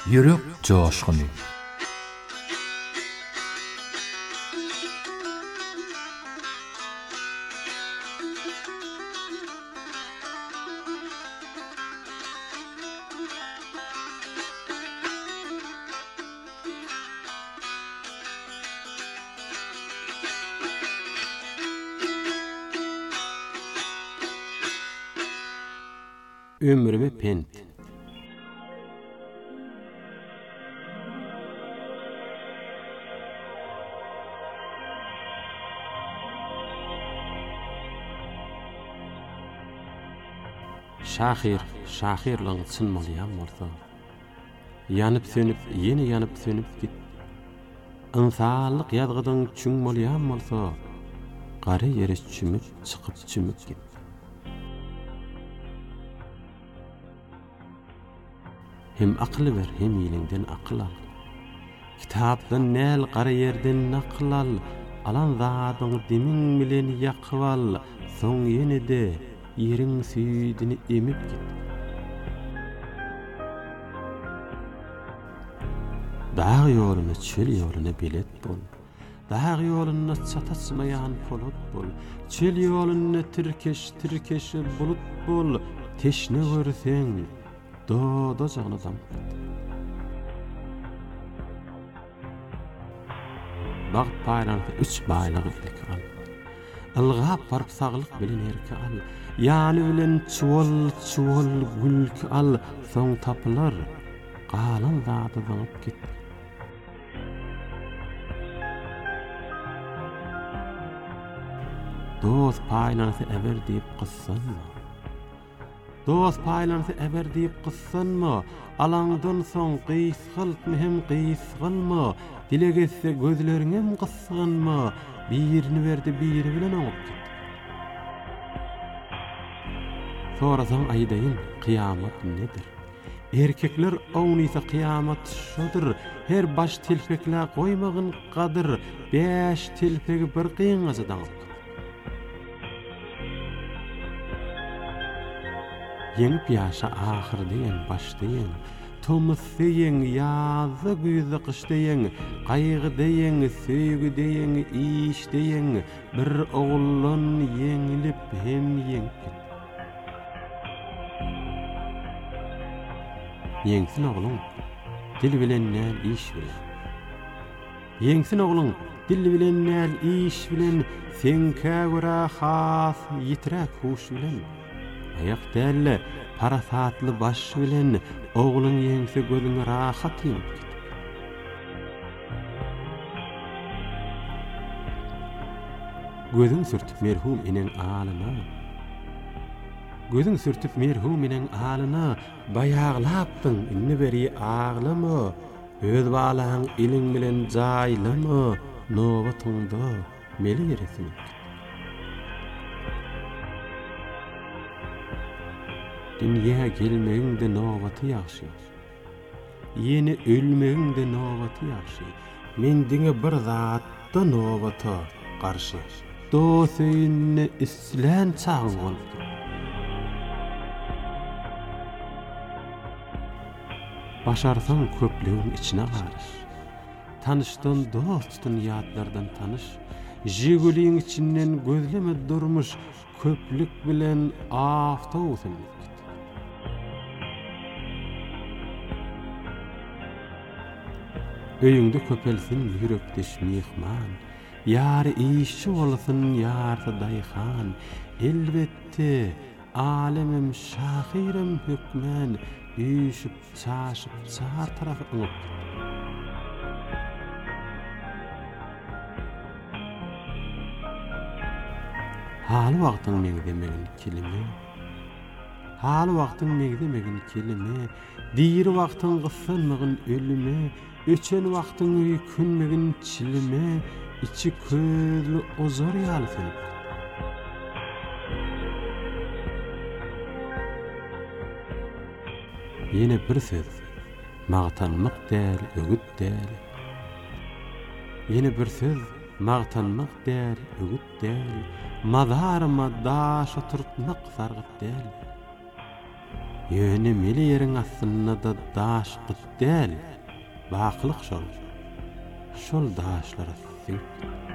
Yürek coşkunu. Ömrüme pent. Şahirlaň çynmalýan bolsa, ýanyp sönüp, ýene ýanyp sönüp git. Insanlyk ýadgydyň çüňmelýän bolsa, gary ýere çümüp çykyp çümüp git. Hem akly ber, hem ýeliňden akıl al. Kitapdan näl gary ýerden nakl al. Alan zadyň dimiň bilen ýakyp al. Soň ýene-de ýeriň süýdini emip git. Dağ ýoluny, çöl ýoluny bilet bol. Dağ ýoluny çataşmaýan polat bol. Çöl ýoluny tirkeş bulut bol. Teşne görseň doda janydan. Bagt paýlanyp 3 baýlygy ilki al. Ilgap barp saglyk bilen erke al. Ýany bilen çuwal gülk al. Soň tapylar galan zady zanyp git. Dost paýlanyp eber diýip gyssanma. Dost paýlanyp eber diýip gyssanma. Alaňdan soň gysgyltmy hem gysgylma. Dilegetse gözleriňem gysgynma. Birini berdi, biri bilen oňup git. Sorasaň aýdaýyn, kıyamat nedir? Erkekler oňysa kıyamat şudur. Her baş tilpekle goýmagyn gadyr. 5 tilpegi bir kıyňajadan. Ýeňip ýaşa ahir diýen başlaýan. Tomuz diýen, ýazy güýzi kış diýen, gaýgy diýen, söýgü diýen, iş diýen, bir oğullan ýeňilip hem ýeňip. Ýeňsin oğlum, dil bilen näl iş bilen. Ýeňsin oğlum, dil bilen näl iş bilen, sen käwra has ýitrek huş bilen. Ayak dälle, parasatly baş bilen, oğlun ýeňse gözüňe rahat ýyp. Gözüň sürtüp merhum inen alyna. Gözüň sürtüp merhum inen alyna, baýaglapdyň, inni beri aglama. Öz balaň iliň bilen jaýlama, nowatyňda meli ýeresin. Dünýä gelmegiňde nowaty ýaxşy. Ýene ölmegiňde nowaty ýaxşy. Men diňe bir zatda nowata garşy. Dosyny islen çagyň boldy. Başarsaň köplegiň içine garş. Tanışdan dostun ýadlardan tanış. Jigulin içinden gözleme durmuş köplük bilen awtobusyn. Öýüňde köpelsin ýürekdeş mihman. Ýary işçi bolsyn ýarda daýhan. Elbetde alemim şahirim hükmen. Üýşüp çaşyp çar tarafy öňüp. Haly wagtyň megdemegin kelime. Haly wagtyň megdemegin kelime. Diri wagtyň gyssanmagyn ölüme. Öçen wagtyň künnmegin çilime. İçi közlü ozar ýalsyn. Yine bir söz, mağtanmak däl, ögüt däl. Yine bir söz, mağtanmak däl, ögüt däl. Mazaryma daş oturtmak sargyp däl. Yöne meli yerin aslında da daşqıt değil, baqlıq şol. Şol daşlara sing.